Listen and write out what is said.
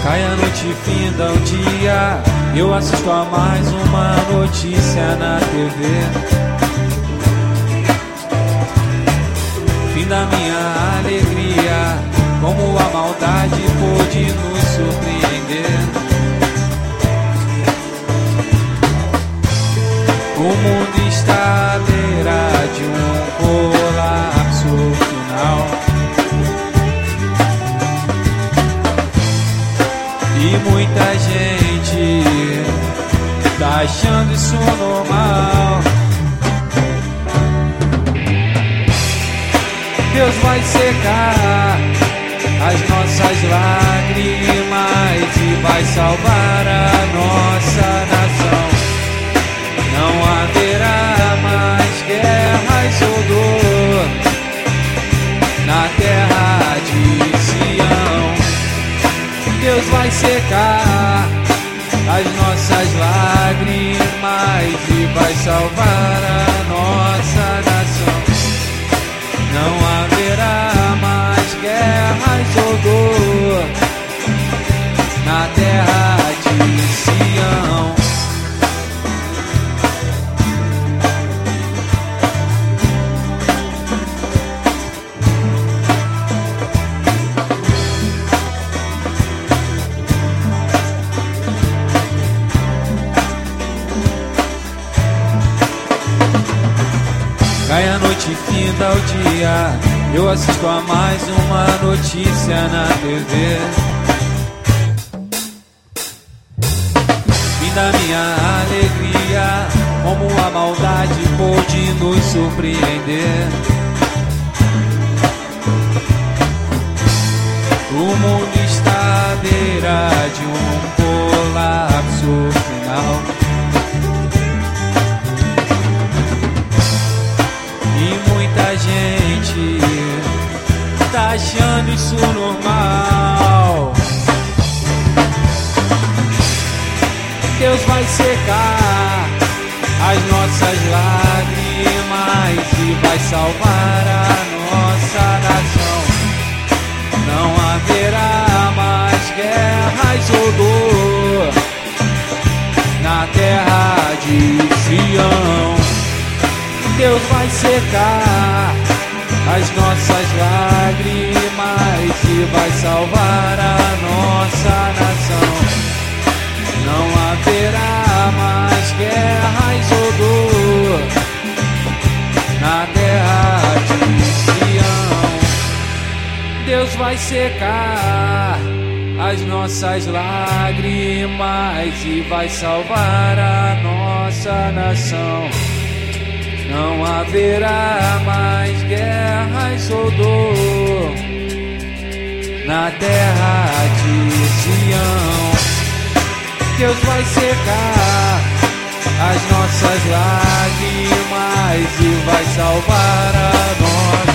Cai a noite, finda o dia, eu assisto a mais uma notícia na TV. Fim da minha alegria, como a maldade pôde nos surpreender. O mundo está à beira de um colapso final. E muita gente tá achando isso normal. Deus vai secar as nossas lágrimas e vai salvar a nossa nação. Não haverá mais guerras ou dor na terra de Sião. Deus vai secar as nossas lágrimas e vai salvar a nossa nação. Não haverá mais guerras ou dor na terra de Sião. Cai a noite, finda o dia, eu assisto a mais uma notícia na TV. Fim da minha alegria, como a maldade pôde nos surpreender. O mundo está à beira de um colapso final. E muita gente tá achando isso normal. Deus vai secar as nossas lágrimas e vai salvar a nossa nação. Não haverá mais guerras ou dor na terra de Sião. Deus vai secar as nossas lágrimas e vai salvar a nossa nação. Não haverá mais guerras ou dor na terra de Sião. Deus vai secar as nossas lágrimas e vai salvar a nossa nação. Não haverá mais guerras ou dor na terra de Sião. Deus vai secar as nossas lágrimas e vai salvar a nossa